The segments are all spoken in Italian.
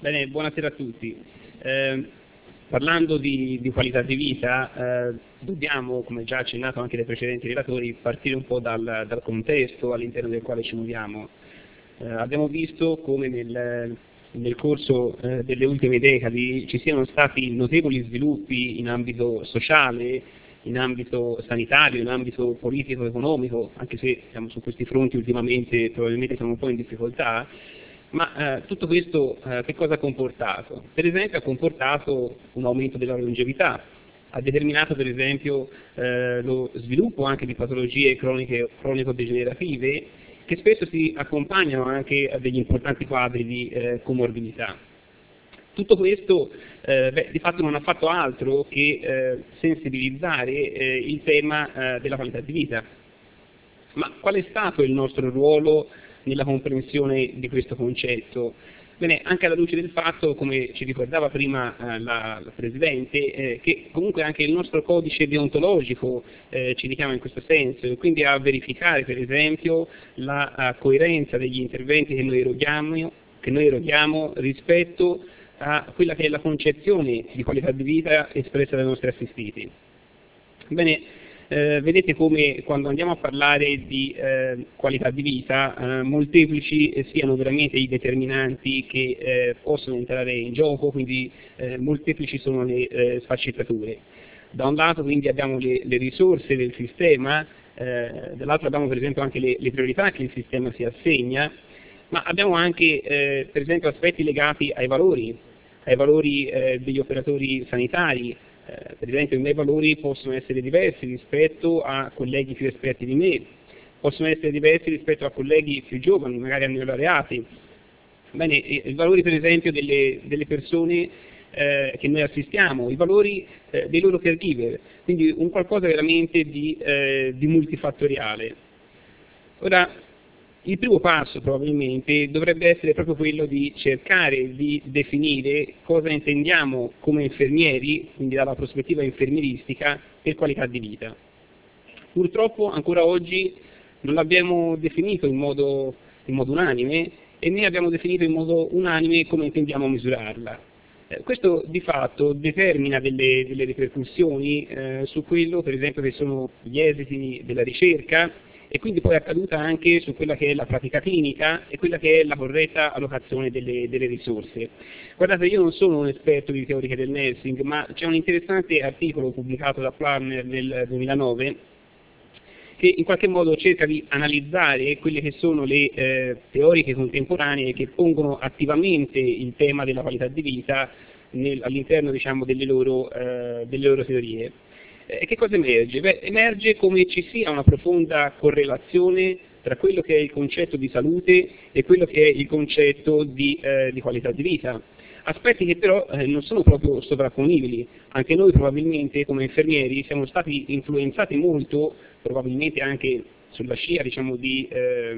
Bene, buonasera a tutti. Parlando di qualità di vita, dobbiamo, come già accennato anche dai precedenti relatori, partire un po' dal contesto all'interno del quale ci muoviamo. Abbiamo visto come nel corso delle ultime decadi ci siano stati notevoli sviluppi in ambito sociale, in ambito sanitario, in ambito politico-economico, anche se su questi fronti ultimamente probabilmente siamo un po' in difficoltà. Ma tutto questo che cosa ha comportato? Per esempio ha comportato un aumento della longevità, ha determinato per esempio lo sviluppo anche di patologie cronico-degenerative che spesso si accompagnano anche a degli importanti quadri di comorbidità. Tutto questo di fatto non ha fatto altro che sensibilizzare il tema della qualità di vita. Ma qual è stato il nostro ruolo nella comprensione di questo concetto? Bene, anche alla luce del fatto, come ci ricordava prima la Presidente, che comunque anche il nostro codice deontologico ci richiama in questo senso, e quindi a verificare per esempio la coerenza degli interventi che noi eroghiamo rispetto a quella che è la concezione di qualità di vita espressa dai nostri assistiti. Bene, vedete come quando andiamo a parlare di qualità di vita molteplici siano veramente i determinanti che possono entrare in gioco, quindi molteplici sono le sfaccettature. Da un lato quindi abbiamo le risorse del sistema, dall'altro abbiamo per esempio anche le priorità che il sistema si assegna, ma abbiamo anche per esempio aspetti legati ai valori degli operatori sanitari. Per esempio i miei valori possono essere diversi rispetto a colleghi più esperti di me, possono essere diversi rispetto a colleghi più giovani, magari a neolaureati. Bene, i valori per esempio delle persone che noi assistiamo, i valori dei loro caregiver, quindi un qualcosa veramente di multifattoriale. Ora, il primo passo probabilmente dovrebbe essere proprio quello di cercare di definire cosa intendiamo come infermieri, quindi dalla prospettiva infermieristica, per qualità di vita. Purtroppo ancora oggi non l'abbiamo definito in modo unanime e né abbiamo definito in modo unanime come intendiamo misurarla. Questo di fatto determina delle ripercussioni su quello per esempio che sono gli esiti della ricerca, e quindi poi è accaduta anche su quella che è la pratica clinica e quella che è la corretta allocazione delle risorse. Guardate, io non sono un esperto di teoriche del nursing, ma c'è un interessante articolo pubblicato da Planner nel 2009 che in qualche modo cerca di analizzare quelle che sono le teoriche contemporanee che pongono attivamente il tema della qualità di vita all'interno delle loro teorie. Che cosa emerge? Beh, emerge come ci sia una profonda correlazione tra quello che è il concetto di salute e quello che è il concetto di qualità di vita. Aspetti che però non sono proprio sovrapponibili. Anche noi probabilmente come infermieri siamo stati influenzati molto, probabilmente anche sulla scia di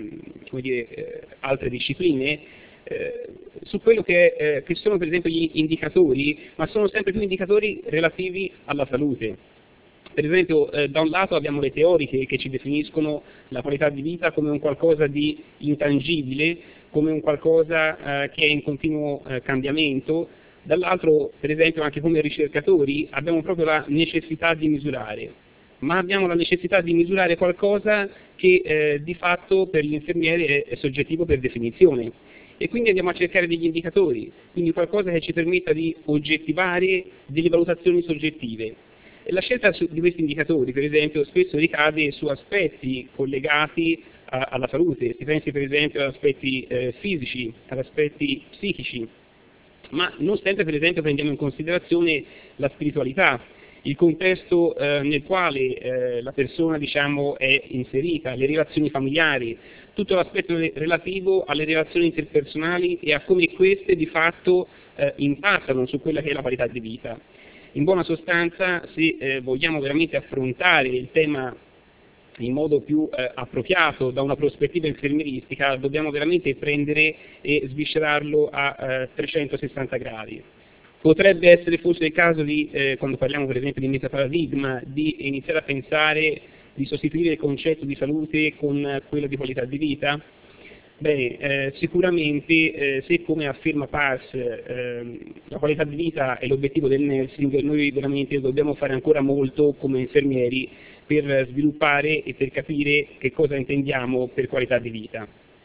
altre discipline, su quello che sono per esempio gli indicatori, ma sono sempre più indicatori relativi alla salute. Per esempio, da un lato abbiamo le teoriche che ci definiscono la qualità di vita come un qualcosa di intangibile, come un qualcosa che è in continuo cambiamento, dall'altro per esempio anche come ricercatori abbiamo proprio la necessità di misurare, ma abbiamo la necessità di misurare qualcosa che di fatto per l'infermiere è soggettivo per definizione. E quindi andiamo a cercare degli indicatori, quindi qualcosa che ci permetta di oggettivare delle valutazioni soggettive. E la scelta di questi indicatori, per esempio, spesso ricade su aspetti collegati alla salute, si pensi per esempio ad aspetti fisici, ad aspetti psichici, ma non sempre per esempio prendiamo in considerazione la spiritualità, il contesto nel quale la persona è inserita, le relazioni familiari, tutto l'aspetto relativo alle relazioni interpersonali e a come queste di fatto impattano su quella che è la qualità di vita. In buona sostanza, se vogliamo veramente affrontare il tema in modo più appropriato da una prospettiva infermieristica, dobbiamo veramente prendere e sviscerarlo a 360 gradi. Potrebbe essere forse il caso quando parliamo per esempio di metaparadigma, di iniziare a pensare di sostituire il concetto di salute con quello di qualità di vita? Bene, sicuramente se come afferma Pars la qualità di vita è l'obiettivo del nursing, noi veramente dobbiamo fare ancora molto come infermieri per sviluppare e per capire che cosa intendiamo per qualità di vita.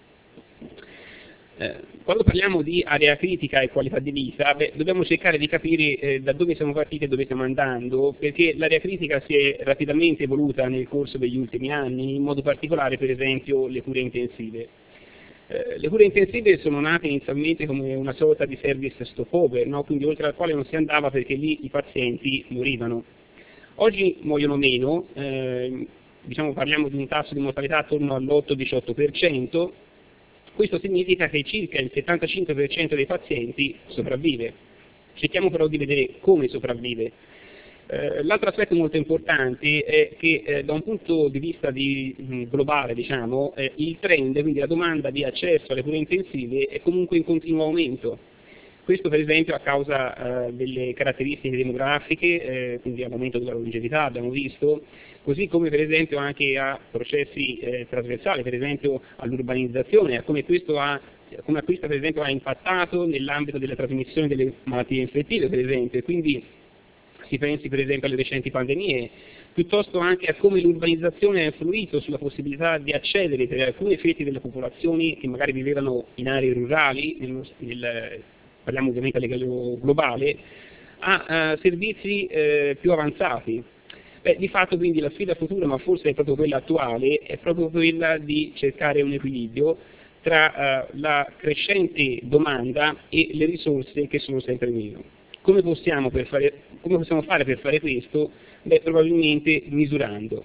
Quando parliamo di area critica e qualità di vita, dobbiamo cercare di capire da dove siamo partiti e dove stiamo andando, perché l'area critica si è rapidamente evoluta nel corso degli ultimi anni, in modo particolare per esempio le cure intensive. Le cure intensive sono nate inizialmente come una sorta di service stopover, no? Quindi oltre al quale non si andava perché lì i pazienti morivano. Oggi muoiono meno, diciamo parliamo di un tasso di mortalità attorno all'8-18%, questo significa che circa il 75% dei pazienti sopravvive. Cerchiamo però di vedere come sopravvive. L'altro aspetto molto importante è che da un punto di vista globale, diciamo, il trend, quindi la domanda di accesso alle cure intensive, è comunque in continuo aumento. Questo per esempio a causa delle caratteristiche demografiche, quindi all'aumento della longevità abbiamo visto, così come per esempio anche a processi trasversali, per esempio all'urbanizzazione, a come questo per esempio ha impattato nell'ambito della trasmissione delle malattie infettive, per esempio, e quindi si pensi per esempio alle recenti pandemie, piuttosto anche a come l'urbanizzazione ha influito sulla possibilità di accedere per alcuni fetti delle popolazioni che magari vivevano in aree rurali, parliamo ovviamente a livello globale, a servizi più avanzati. Di fatto quindi la sfida futura, ma forse è proprio quella attuale, è proprio quella di cercare un equilibrio tra la crescente domanda e le risorse che sono sempre meno. Come possiamo fare per fare questo? Probabilmente misurando.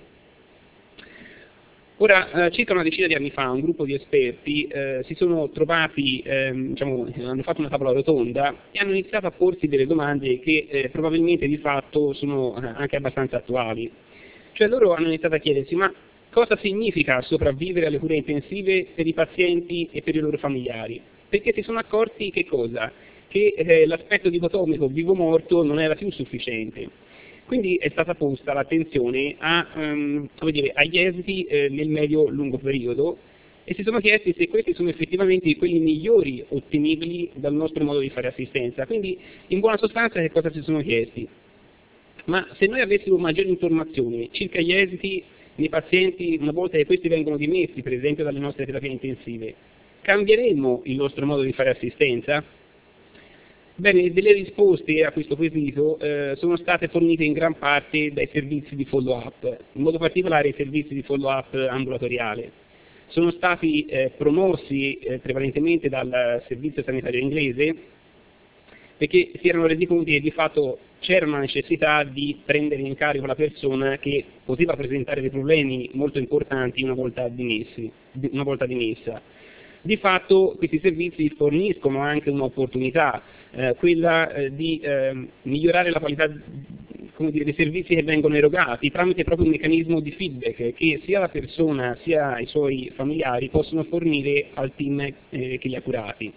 Ora, circa una decina di anni fa, un gruppo di esperti si sono trovati, hanno fatto una tavola rotonda e hanno iniziato a porsi delle domande che probabilmente di fatto sono anche abbastanza attuali. Cioè loro hanno iniziato a chiedersi, ma cosa significa sopravvivere alle cure intensive per i pazienti e per i loro familiari? Perché si sono accorti che cosa? Che l'aspetto dicotomico vivo-morto non era più sufficiente. Quindi è stata posta l'attenzione agli esiti nel medio-lungo periodo e si sono chiesti se questi sono effettivamente quelli migliori ottenibili dal nostro modo di fare assistenza. Quindi in buona sostanza che cosa si sono chiesti? Ma se noi avessimo maggiori informazioni circa gli esiti nei pazienti una volta che questi vengono dimessi, per esempio dalle nostre terapie intensive, cambieremmo il nostro modo di fare assistenza? Bene, delle risposte a questo quesito sono state fornite in gran parte dai servizi di follow-up, in modo particolare i servizi di follow-up ambulatoriale. Sono stati promossi prevalentemente dal servizio sanitario inglese perché si erano resi conto che di fatto c'era una necessità di prendere in carico la persona che poteva presentare dei problemi molto importanti una volta dimessa. Di fatto questi servizi forniscono anche un'opportunità, quella di migliorare la qualità dei servizi che vengono erogati tramite proprio un meccanismo di feedback che sia la persona sia i suoi familiari possono fornire al team che li ha curati.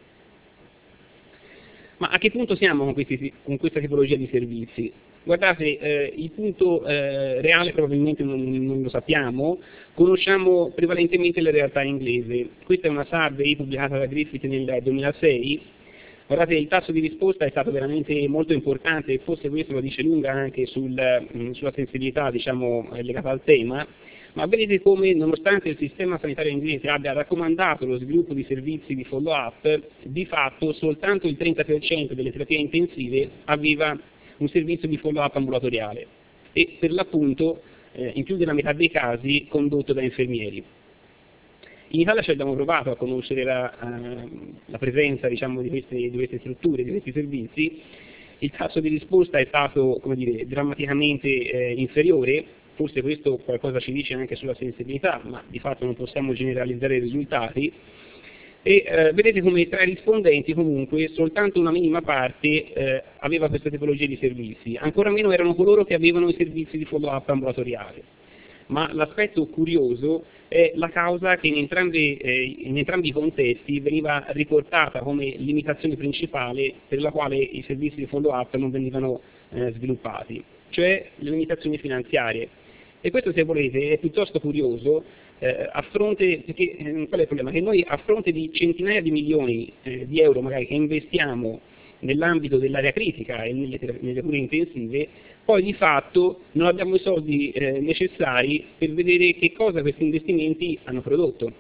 Ma a che punto siamo con questa tipologia di servizi? Guardate, il punto reale probabilmente non lo sappiamo, conosciamo prevalentemente la realtà inglese. Questa è una survey pubblicata da Griffith nel 2006. Guardate, il tasso di risposta è stato veramente molto importante e forse questo lo dice lunga anche sulla sensibilità legata al tema, ma vedete come nonostante il sistema sanitario inglese abbia raccomandato lo sviluppo di servizi di follow-up, di fatto soltanto il 30% delle terapie intensive aveva un servizio di follow-up ambulatoriale e per l'appunto in più della metà dei casi condotto da infermieri. In Italia ci abbiamo provato a conoscere la presenza di queste strutture, di questi servizi, il tasso di risposta è stato drammaticamente inferiore, forse questo qualcosa ci dice anche sulla sensibilità, ma di fatto non possiamo generalizzare i risultati, e vedete come tra i rispondenti comunque soltanto una minima parte aveva questa tipologia di servizi, ancora meno erano coloro che avevano i servizi di follow-up ambulatoriale. Ma l'aspetto curioso è la causa che in entrambi i contesti veniva riportata come limitazione principale per la quale i servizi di follow-up non venivano sviluppati, cioè le limitazioni finanziarie. E questo, se volete, è piuttosto curioso qual è il problema? Che noi a fronte di centinaia di milioni di euro magari che investiamo nell'ambito dell'area critica e nelle cure intensive, poi di fatto non abbiamo i soldi necessari per vedere che cosa questi investimenti hanno prodotto.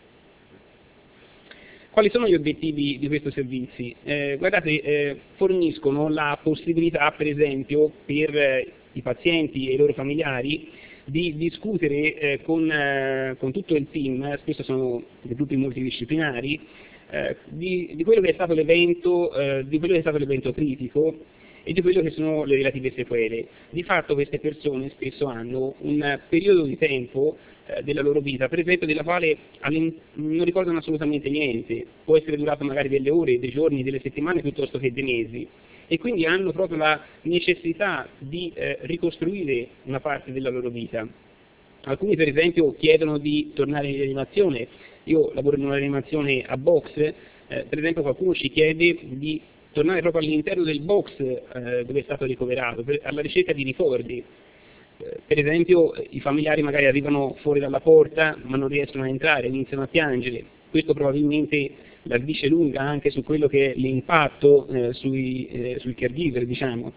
Quali sono gli obiettivi di questi servizi? Forniscono la possibilità, per esempio, per i pazienti e i loro familiari di discutere con tutto il team, spesso sono dei gruppi multidisciplinari, di quello che è stato l'evento critico e di quello che sono le relative sequele. Di fatto queste persone spesso hanno un periodo di tempo della loro vita, per esempio, della quale non ricordano assolutamente niente, può essere durato magari delle ore, dei giorni, delle settimane piuttosto che dei mesi, e quindi hanno proprio la necessità di ricostruire una parte della loro vita. Alcuni per esempio chiedono di tornare in rianimazione. Io lavoro in una rianimazione a box, per esempio qualcuno ci chiede di tornare proprio all'interno del box dove è stato ricoverato, alla ricerca di ricordi. Per esempio i familiari magari arrivano fuori dalla porta ma non riescono a entrare, iniziano a piangere. Questo probabilmente la dice lunga anche su quello che è l'impatto sui caregiver, diciamo.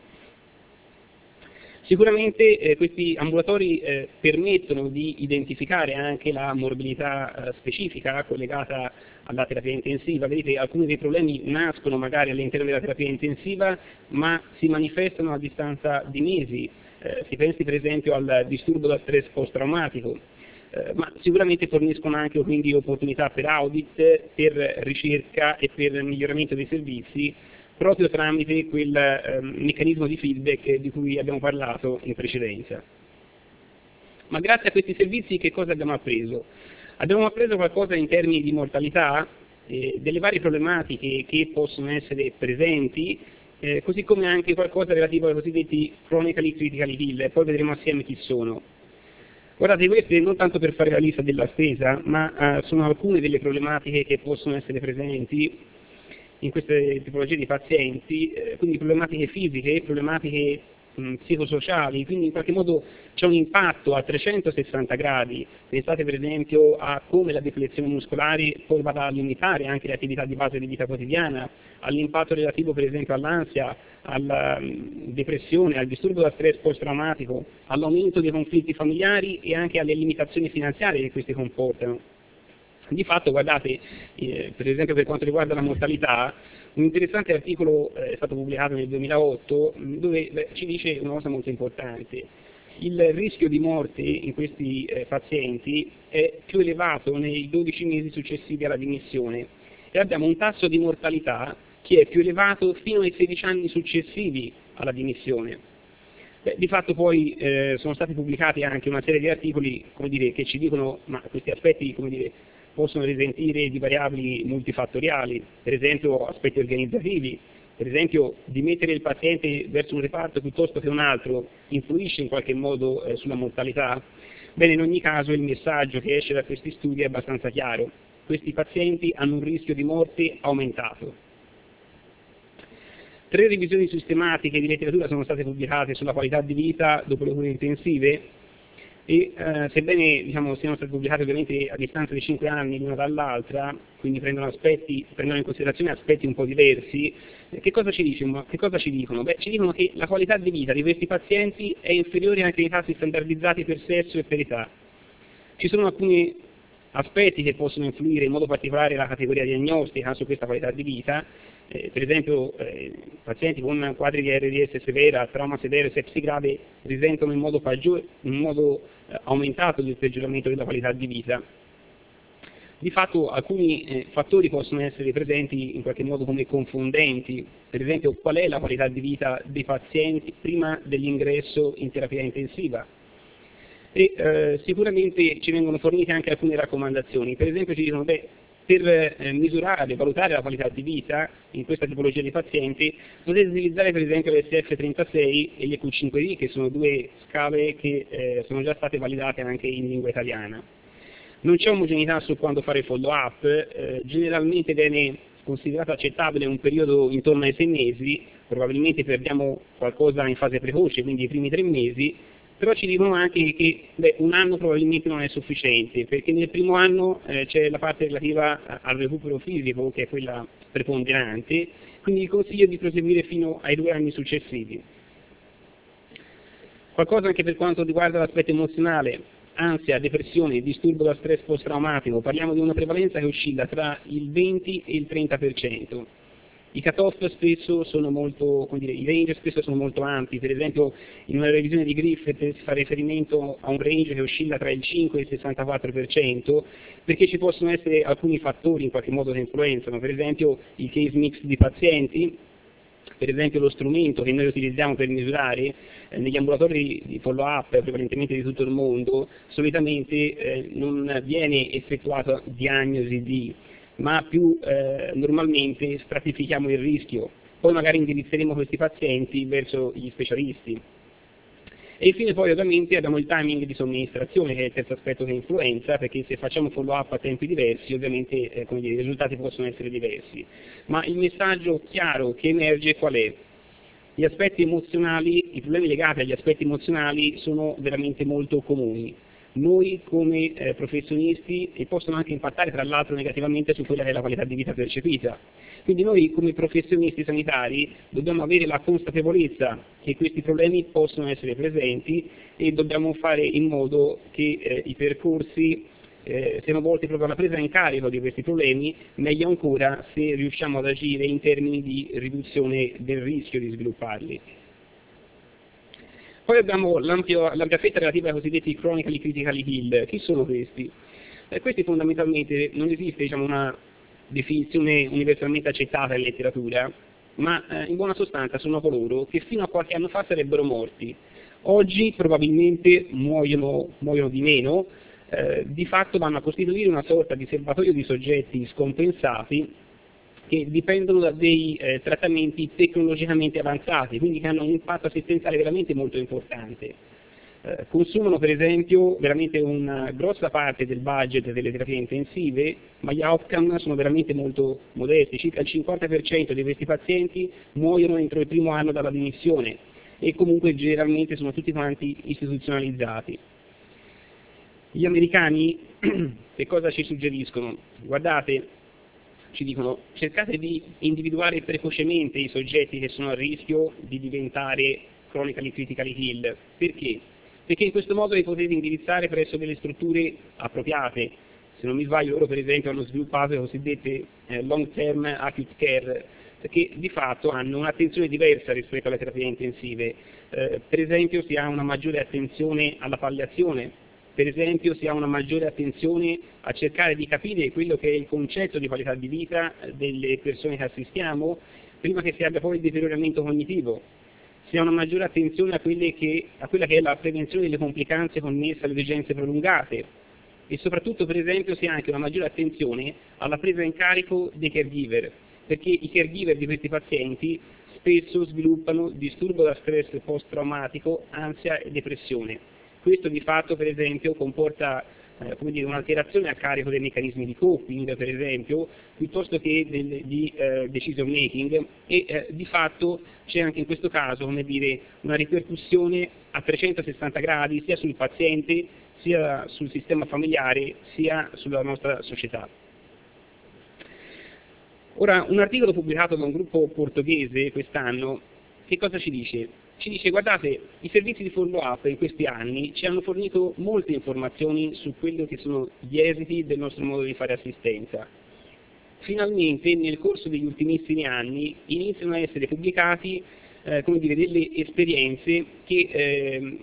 Sicuramente questi ambulatori permettono di identificare anche la morbilità specifica collegata alla terapia intensiva. Vedete, alcuni dei problemi nascono magari all'interno della terapia intensiva, ma si manifestano a distanza di mesi. Si pensi per esempio al disturbo da stress post-traumatico, ma sicuramente forniscono anche quindi opportunità per audit, per ricerca e per miglioramento dei servizi, proprio tramite quel meccanismo di feedback di cui abbiamo parlato in precedenza. Ma grazie a questi servizi che cosa abbiamo appreso? Abbiamo appreso qualcosa in termini di mortalità, delle varie problematiche che possono essere presenti, così come anche qualcosa relativo ai cosiddetti chronically critically ill, poi vedremo assieme chi sono. Guardate, queste non tanto per fare la lista della spesa, ma sono alcune delle problematiche che possono essere presenti in queste tipologie di pazienti, quindi problematiche fisiche, problematiche psicosociali, quindi in qualche modo c'è un impatto a 360 gradi. Pensate per esempio a come la deflezione muscolare poi vada a limitare anche le attività di base di vita quotidiana, all'impatto relativo per esempio all'ansia, alla depressione, al disturbo da stress post-traumatico, all'aumento dei conflitti familiari e anche alle limitazioni finanziarie che questi comportano. Di fatto, guardate, per esempio per quanto riguarda la mortalità, un interessante articolo è stato pubblicato nel 2008 dove ci dice una cosa molto importante. Il rischio di morte in questi pazienti è più elevato nei 12 mesi successivi alla dimissione e abbiamo un tasso di mortalità che è più elevato fino ai 16 anni successivi alla dimissione. Di fatto poi sono stati pubblicati anche una serie di articoli, come dire, che ci dicono ma questi aspetti, come dire, possono risentire di variabili multifattoriali, per esempio aspetti organizzativi, per esempio di mettere il paziente verso un reparto piuttosto che un altro influisce in qualche modo sulla mortalità. Bene, in ogni caso il messaggio che esce da questi studi è abbastanza chiaro: questi pazienti hanno un rischio di morte aumentato. 3 revisioni sistematiche di letteratura sono state pubblicate sulla qualità di vita dopo le cure intensive e sebbene siano state pubblicate ovviamente a distanza di 5 anni l'una dall'altra, quindi prendono in considerazione aspetti un po' diversi, che cosa ci dicono? Ci dicono che la qualità di vita di questi pazienti è inferiore anche ai tassi standardizzati per sesso e per età. Ci sono alcuni aspetti che possono influire, in modo particolare la categoria diagnostica su questa qualità di vita, per esempio pazienti con quadri di RDS severa, trauma severo e sepsi grave risentono in modo aumentato del peggioramento della qualità di vita. Di fatto alcuni fattori possono essere presenti in qualche modo come confondenti, per esempio qual è la qualità di vita dei pazienti prima dell'ingresso in terapia intensiva. E sicuramente ci vengono fornite anche alcune raccomandazioni, per esempio ci dicono per misurare, valutare la qualità di vita in questa tipologia di pazienti potete utilizzare per esempio l'SF36 e gli EQ5D, che sono 2 scale che sono già state validate anche in lingua italiana. Non c'è omogeneità su quando fare follow up, generalmente viene considerato accettabile un periodo intorno ai 6 mesi, probabilmente perdiamo qualcosa in fase precoce, quindi i primi 3 mesi, Però ci dicono anche che un anno probabilmente non è sufficiente, perché nel primo anno c'è la parte relativa al recupero fisico, che è quella preponderante, quindi il consiglio è di proseguire fino ai 2 anni successivi. Qualcosa anche per quanto riguarda l'aspetto emozionale, ansia, depressione, disturbo da stress post-traumatico, parliamo di una prevalenza che oscilla tra il 20 e il 30%. I cut-off spesso sono molto, come dire, i range spesso sono molto ampi, per esempio in una revisione di Griffith si fa riferimento a un range che oscilla tra il 5 e il 64%, perché ci possono essere alcuni fattori in qualche modo che influenzano, per esempio il case mix di pazienti, per esempio lo strumento che noi utilizziamo per misurare negli ambulatori di follow-up prevalentemente di tutto il mondo, solitamente non viene effettuata diagnosi ma più normalmente stratifichiamo il rischio, poi magari indirizzeremo questi pazienti verso gli specialisti. E infine poi ovviamente abbiamo il timing di somministrazione, che è il terzo aspetto che influenza, perché se facciamo follow-up a tempi diversi ovviamente come dire, i risultati possono essere diversi. Ma il messaggio chiaro che emerge qual è? Gli aspetti emozionali, i problemi legati agli aspetti emozionali sono veramente molto comuni. Noi come professionisti, e possono anche impattare tra l'altro negativamente su quella che è la qualità di vita percepita. Quindi noi come professionisti sanitari dobbiamo avere la consapevolezza che questi problemi possono essere presenti e dobbiamo fare in modo che i percorsi siano volti proprio alla presa in carico di questi problemi, meglio ancora se riusciamo ad agire in termini di riduzione del rischio di svilupparli. Poi abbiamo l'ampia fetta relativa ai cosiddetti chronically critically ill. Chi sono questi? Questi fondamentalmente non esiste una definizione universalmente accettata in letteratura, ma in buona sostanza sono coloro che fino a qualche anno fa sarebbero morti. Oggi probabilmente muoiono di meno, di fatto vanno a costituire una sorta di serbatoio di soggetti scompensati che dipendono da dei trattamenti tecnologicamente avanzati, quindi che hanno un impatto assistenziale veramente molto importante. Consumano per esempio veramente una grossa parte del budget delle terapie intensive, ma gli outcome sono veramente molto modesti, circa il 50% di questi pazienti muoiono entro il primo anno dalla dimissione e comunque generalmente sono tutti quanti istituzionalizzati. Gli americani che cosa ci suggeriscono? Guardate, ci dicono cercate di individuare precocemente i soggetti che sono a rischio di diventare chronically critically ill. Perché? Perché in questo modo li potete indirizzare presso delle strutture appropriate. Se non mi sbaglio loro per esempio hanno sviluppato le cosiddette long term acute care, che di fatto hanno un'attenzione diversa rispetto alle terapie intensive. Per esempio si ha una maggiore attenzione alla palliazione, per esempio si ha una maggiore attenzione a cercare di capire quello che è il concetto di qualità di vita delle persone che assistiamo, prima che si abbia poi il deterioramento cognitivo. Si ha una maggiore attenzione a quella che è la prevenzione delle complicanze connesse alle degenze prolungate e soprattutto per esempio si ha anche una maggiore attenzione alla presa in carico dei caregiver, perché i caregiver di questi pazienti spesso sviluppano disturbo da stress post-traumatico, ansia e depressione. Questo di fatto per esempio comporta un'alterazione a carico dei meccanismi di coping, per esempio, piuttosto che di decision making e di fatto c'è anche in questo caso una ripercussione a 360 gradi sia sul paziente, sia sul sistema familiare, sia sulla nostra società. Ora, un articolo pubblicato da un gruppo portoghese quest'anno, che cosa ci dice? Ci dice, guardate, i servizi di follow-up in questi anni ci hanno fornito molte informazioni su quello che sono gli esiti del nostro modo di fare assistenza. Finalmente, nel corso degli ultimissimi anni, iniziano a essere pubblicati delle esperienze che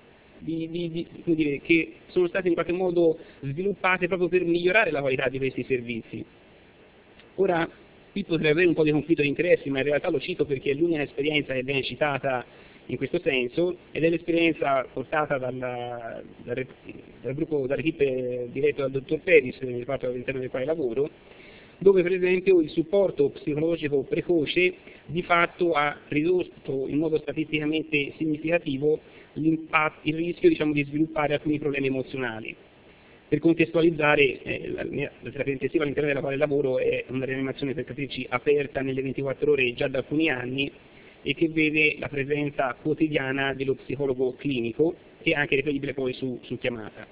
sono state in qualche modo sviluppate proprio per migliorare la qualità di questi servizi. Ora, qui potrei avere un po' di conflitto di interessi, ma in realtà lo cito perché è l'unica esperienza che viene citata in questo senso, ed è l'esperienza portata dall'equipe diretto dal dottor Peris, nel reparto all'interno del quale lavoro, dove per esempio il supporto psicologico precoce di fatto ha ridotto in modo statisticamente significativo il rischio di sviluppare alcuni problemi emozionali. Per contestualizzare, la terapia intensiva all'interno della quale lavoro è una rianimazione, per capirci, aperta nelle 24 ore già da alcuni anni e che vede la presenza quotidiana dello psicologo clinico, che è anche reperibile poi su chiamata.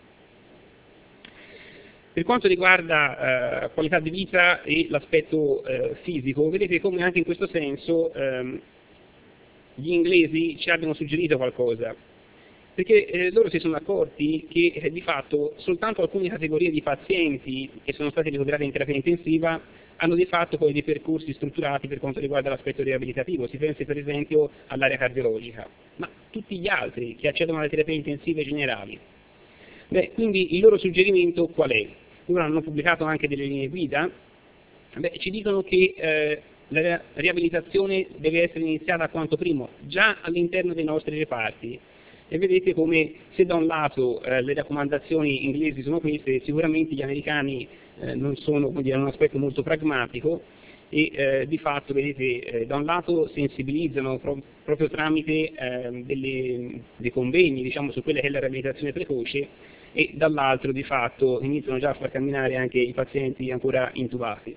Per quanto riguarda qualità di vita e l'aspetto fisico, vedete come anche in questo senso gli inglesi ci abbiano suggerito qualcosa, perché loro si sono accorti che di fatto soltanto alcune categorie di pazienti che sono stati ricoverati in terapia intensiva hanno di fatto poi dei percorsi strutturati per quanto riguarda l'aspetto riabilitativo. Si pensi per esempio all'area cardiologica, ma tutti gli altri che accedono alle terapie intensive generali. Quindi il loro suggerimento qual è? Loro hanno pubblicato anche delle linee guida, ci dicono che la riabilitazione deve essere iniziata quanto prima, già all'interno dei nostri reparti. E vedete come se da un lato le raccomandazioni inglesi sono queste, sicuramente gli americani non sono, come dire, hanno un aspetto molto pragmatico e di fatto vedete da un lato sensibilizzano proprio tramite dei convegni, diciamo, su quella che è la riabilitazione precoce, e dall'altro di fatto iniziano già a far camminare anche i pazienti ancora intubati.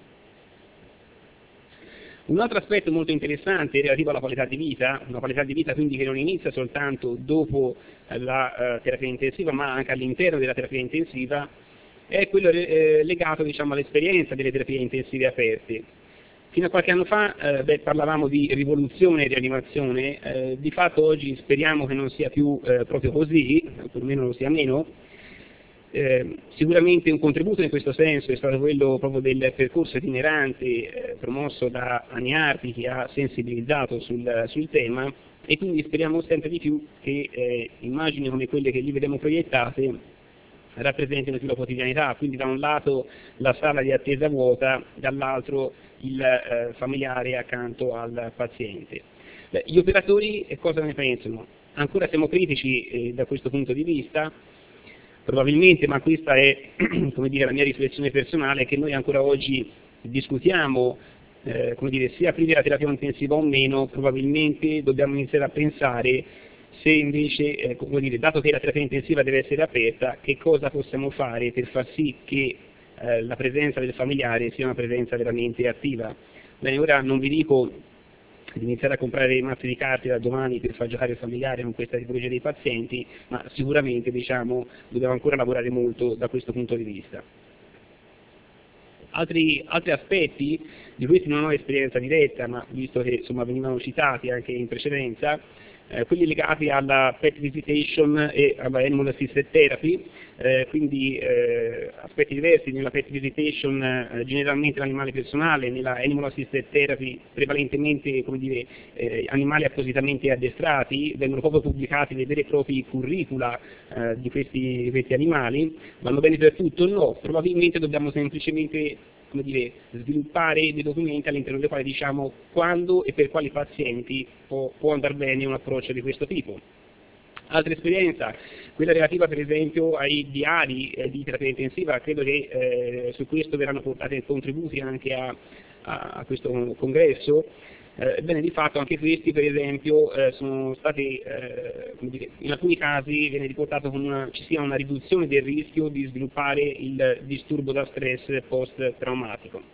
Un altro aspetto molto interessante relativo alla qualità di vita, una qualità di vita quindi che non inizia soltanto dopo la terapia intensiva ma anche all'interno della terapia intensiva, è quello legato, diciamo, all'esperienza delle terapie intensive aperte. Fino a qualche anno fa parlavamo di rivoluzione e rianimazione, di fatto oggi speriamo che non sia più proprio così, perlomeno lo sia meno. Sicuramente un contributo in questo senso è stato quello proprio del percorso itinerante promosso da Aniarti, che ha sensibilizzato sul tema, e quindi speriamo sempre di più che immagini come quelle che lì vedremo proiettate rappresentino più la quotidianità, quindi da un lato la sala di attesa vuota, dall'altro il familiare accanto al paziente. Gli operatori cosa ne pensano? Ancora siamo critici da questo punto di vista. Probabilmente, ma questa è come dire, la mia riflessione personale, che noi ancora oggi discutiamo come dire, se aprire la terapia intensiva o meno. Probabilmente dobbiamo iniziare a pensare se invece, come dire, dato che la terapia intensiva deve essere aperta, che cosa possiamo fare per far sì che la presenza del familiare sia una presenza veramente attiva. Bene, ora non vi dico di iniziare a comprare mazzi di carte da domani per far giocare il familiare con questa tipologia di pazienti, ma sicuramente, diciamo, dobbiamo ancora lavorare molto da questo punto di vista. Altri aspetti, di questi non ho esperienza diretta, ma visto che insomma venivano citati anche in precedenza, quelli legati alla pet visitation e alla animal assisted therapy, quindi aspetti diversi. Nella pet visitation generalmente l'animale personale, nella animal assisted therapy prevalentemente, come dire, animali appositamente addestrati. Vengono proprio pubblicati dei veri e propri curricula di questi animali. Vanno bene per tutto? No, probabilmente dobbiamo semplicemente, come dire, sviluppare dei documenti all'interno dei quali diciamo quando e per quali pazienti può andare bene un approccio di questo tipo. Altra esperienza, quella relativa per esempio ai diari di terapia intensiva. Credo che su questo verranno portati contributi anche a questo congresso. Bene, di fatto anche questi per esempio sono stati, come dire, in alcuni casi viene riportato come ci sia una riduzione del rischio di sviluppare il disturbo da stress post-traumatico.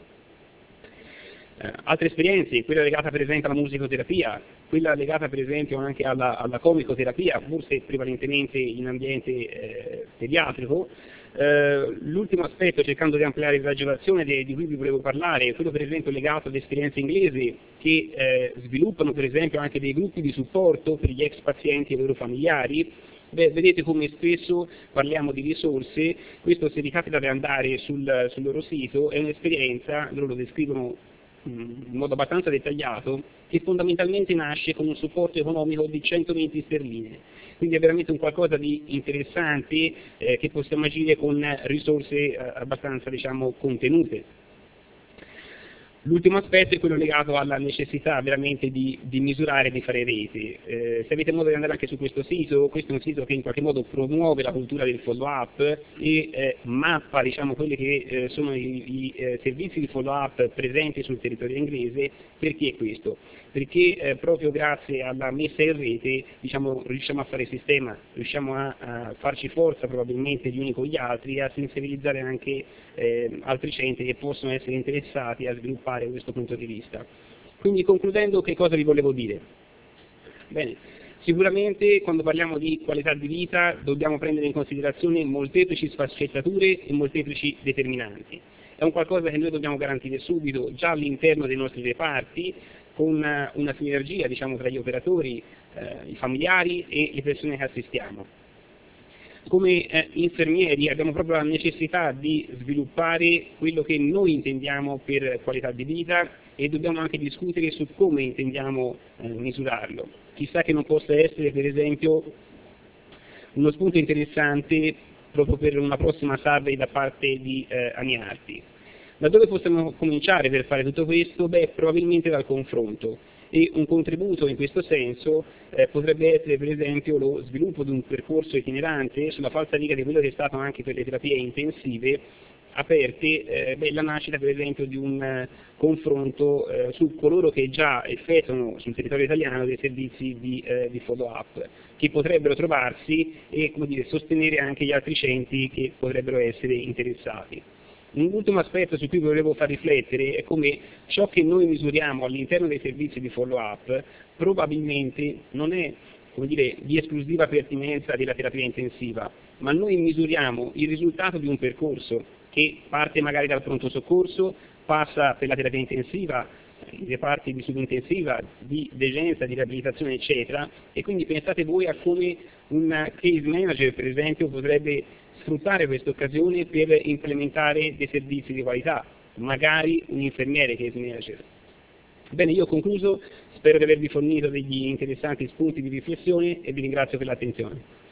Altre esperienze, quella legata per esempio alla musicoterapia, quella legata per esempio anche alla comicoterapia, forse prevalentemente in ambiente pediatrico. L'ultimo aspetto, cercando di ampliare l'esagerazione di cui vi volevo parlare, è quello per esempio legato ad esperienze inglesi che sviluppano per esempio anche dei gruppi di supporto per gli ex pazienti e i loro familiari. Vedete come spesso parliamo di risorse. Questo, se vi capita di andare sul loro sito, è un'esperienza, loro lo descrivono in modo abbastanza dettagliato, che fondamentalmente nasce con un supporto economico di 120 sterline. Quindi è veramente un qualcosa di interessante che possiamo agire con risorse abbastanza, diciamo, contenute. L'ultimo aspetto è quello legato alla necessità veramente di misurare e di fare reti. Se avete modo di andare anche su questo è un sito che in qualche modo promuove la cultura del follow-up e mappa, diciamo, quelli che sono i servizi di follow-up presenti sul territorio inglese. Perché questo? Perché proprio grazie alla messa in rete, diciamo, riusciamo a fare sistema, riusciamo a farci forza probabilmente gli uni con gli altri e a sensibilizzare anche altri centri che possono essere interessati a sviluppare questo punto di vista. Quindi, concludendo, che cosa vi volevo dire? Bene, sicuramente quando parliamo di qualità di vita dobbiamo prendere in considerazione molteplici sfaccettature e molteplici determinanti. È un qualcosa che noi dobbiamo garantire subito, già all'interno dei nostri reparti, con una sinergia, diciamo, tra gli operatori, i familiari e le persone che assistiamo. Come infermieri abbiamo proprio la necessità di sviluppare quello che noi intendiamo per qualità di vita e dobbiamo anche discutere su come intendiamo misurarlo. Chissà che non possa essere, per esempio, uno spunto interessante proprio per una prossima survey da parte di Aniarti. Da dove possiamo cominciare per fare tutto questo? Beh, probabilmente dal confronto. E un contributo in questo senso potrebbe essere per esempio lo sviluppo di un percorso itinerante sulla falsariga di quello che è stato anche per le terapie intensive aperte, la nascita per esempio di un confronto su coloro che già effettuano sul territorio italiano dei servizi di follow-up, che potrebbero trovarsi e, come dire, sostenere anche gli altri centri che potrebbero essere interessati. Un ultimo aspetto su cui volevo far riflettere è come ciò che noi misuriamo all'interno dei servizi di follow-up probabilmente non è, come dire, di esclusiva pertinenza della terapia intensiva, ma noi misuriamo il risultato di un percorso che parte magari dal pronto soccorso, passa per la terapia intensiva, i reparti di subintensiva, di degenza, di riabilitazione, eccetera, e quindi pensate voi a come un case manager, per esempio, potrebbe sfruttare questa occasione per implementare dei servizi di qualità, magari un infermiere case manager. Bene, io ho concluso, spero di avervi fornito degli interessanti spunti di riflessione e vi ringrazio per l'attenzione.